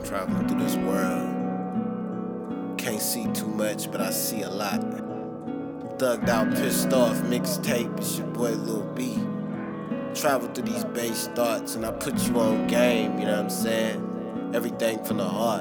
Traveling through this world. Can't see too much, but I see a lot. Thugged out, pissed off, mixtape, it's your boy Lil B. Travel through these base thoughts and I put you on game, you know what I'm saying? Everything from the heart.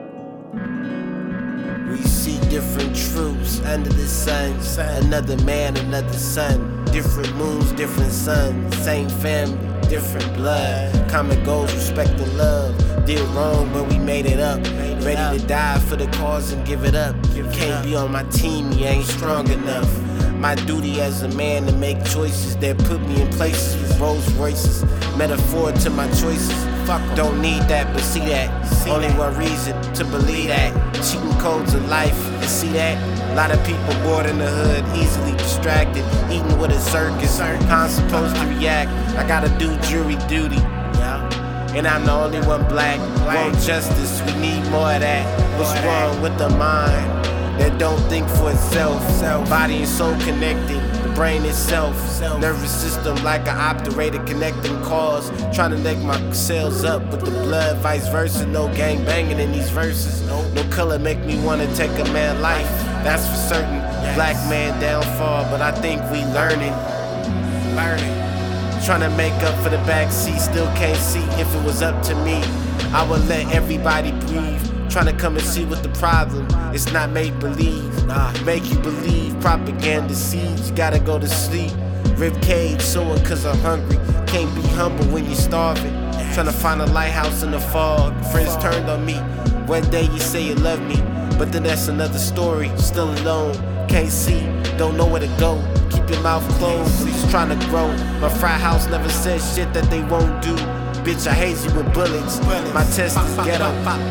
We see different truths under the sun. Another man, another son. Different moons, different suns. Same family, different blood. Common goals, respect and love. Did wrong, but we made it up. Ready to die for the cause and give it up. Can't be on my team, you ain't strong enough. My duty as a man to make choices that put me in places with Rolls Royces. Metaphor to my choices. Fuck, don't need that, but see that. Only one reason to believe that. Cheating codes of life, and see that. A lot of people born in the hood, easily distracted. Eating with a circus, how I'm supposed to react. I gotta do jury duty. And I'm the only one black. Want justice, we need more of that. What's wrong with the mind that don't think for itself? Body and soul connected, the brain itself. Nervous system like an operator connecting cars. Trying to link my cells up with the blood, vice versa. No gang banging in these verses. No color make me wanna take a man life. That's for certain. Black man downfall, but I think we learning. Trying to make up for the backseat, still can't see. If it was up to me, I would let everybody breathe. Trying to come and see what the problem. It's not make believe, make you believe. Propaganda seeds, you gotta go to sleep. Rib cage sore cause I'm hungry. Can't be humble when you're starving. Trying to find a lighthouse in the fog. Friends turned on me. One day you say you love me, but then that's another story. Still alone, can't see, don't know where to go. Keep your mouth closed, please trying to grow. My frat house never said shit that they won't do. Bitch, I haze you with bullets. My test is ghetto.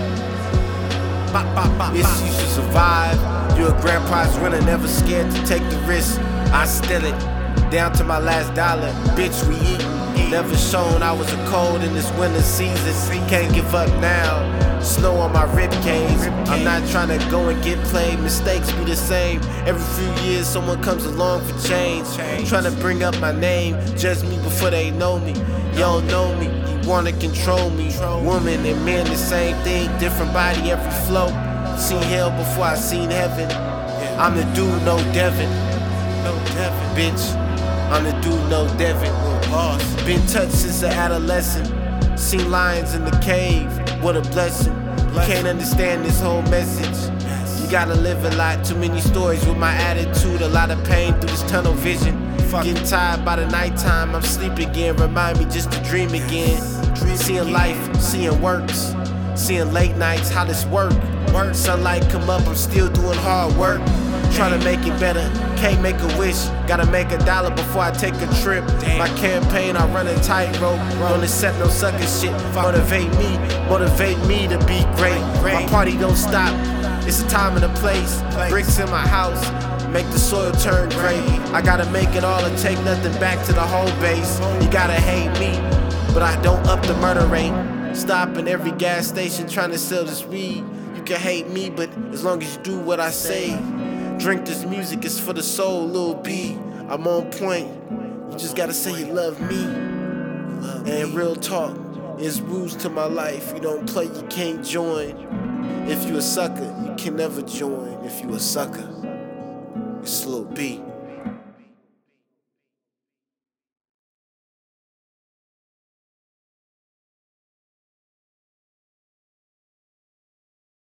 It's you to survive. You're a grand prize winner, never scared to take the risk. I steal it, down to my last dollar. Bitch, we eatin'. Never shown I was a cold in this winter season. Can't give up now. Snow on my rib cage. I'm not trying to go and get played. Mistakes be the same. Every few years someone comes along for change. Trying to bring up my name. Judge me before they know me. You don't know me. You wanna control me. Woman and men the same thing. Different body, every flow. Seen hell before I seen heaven. I'm the dude, no Devin. Bitch, I'm the dude, no Devin. Been touched since an adolescent. Seen lions in the cave, what a blessing. You can't understand this whole message. You gotta live a lot, too many stories with my attitude. A lot of pain through this tunnel vision. Getting tired by the nighttime, I'm sleeping again. Remind me just to dream again. Seeing life, seeing works. Seeing late nights, how this work. Sunlight come up, I'm still doing hard work. Trying to make it better, can't make a wish. Gotta make $1 before I take a trip. My campaign, I run a tightrope. Don't accept no sucker shit. Motivate me to be great. My party don't stop, it's a time and a place. Bricks in my house, make the soil turn gray. I gotta make it all and take nothing back to the home base. You gotta hate me, but I don't up the murder rate. Stop in every gas station trying to sell this weed. You can hate me, but as long as you do what I say. Drink this music, it's for the soul, Lil B. I'm on point. You just gotta say you love me. And real talk, it's rules to my life. You don't play, you can't join. If you a sucker, you can never join. If you a sucker, it's Lil B.